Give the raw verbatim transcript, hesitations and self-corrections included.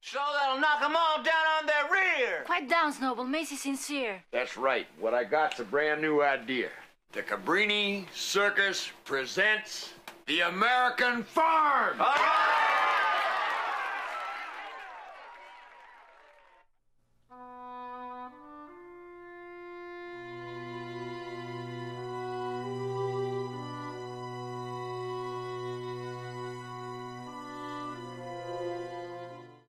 So that'll knock them all down on their rear. Quiet down, Snowball. Macy's sincere. That's right. What I got's a brand new idea. The Cabrini Circus presents the American Farm. All right!